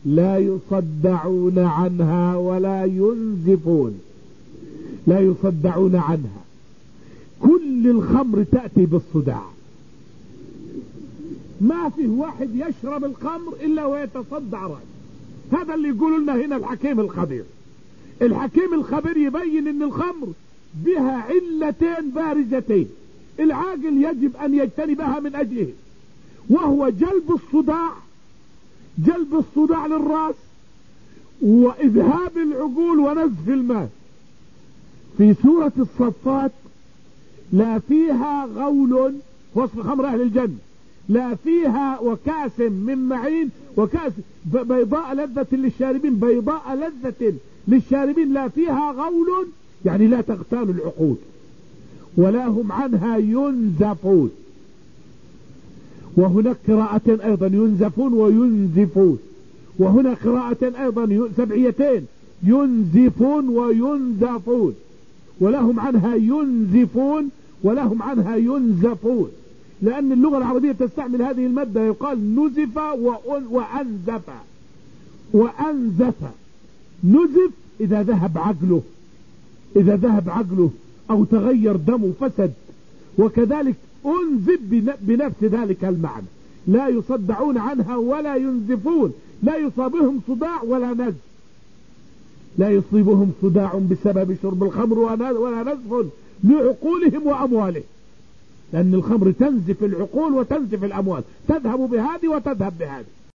لا يصدعون عنها ولا ينزفون. لا يصدعون عنها، كل الخمر تأتي بالصداع. ما فيه واحد يشرب الخمر إلا ويتصدع رأسه. هذا اللي يقول لنا هنا الحكيم الخبير. الحكيم الخبير يبين ان الخمر بها علتين بارزتين العاقل يجب ان يجتنبها من اجله، وهو جلب الصداع للراس، واذهاب العقول ونزف المال. في سورة الصفات: لا فيها غول، وصف خمر اهل الجنة، لا فيها وكأس من معين، وكأس بيضاء لذة للشاربين، بيضاء لذة للشاربين، لا فيها غول يعني لا تغتال العقول، ولا هم عنها ينزفون. وهناك قراءة ايضا ينزفون وينزفون، وهنا قراءة ايضا سبعيتين ينزفون وينزفون، ولهم عنها ينزفون ولهم عنها ينزفون، لأن اللغة العربية تستعمل هذه المادة، يقال نزف وأنزف. وأنزف نزف إذا ذهب عقله أو تغير دمه فسد، وكذلك أنزف بنفس ذلك المعنى. لا يصدعون عنها ولا ينزفون، لا يصابهم صداع ولا نزف، لا يصيبهم صداع بسبب شرب الخمر ولا نزف لعقولهم وأموالهم، لأن الخمر تنزف العقول وتنزف الأموال، تذهب بهذه وتذهب بهذه.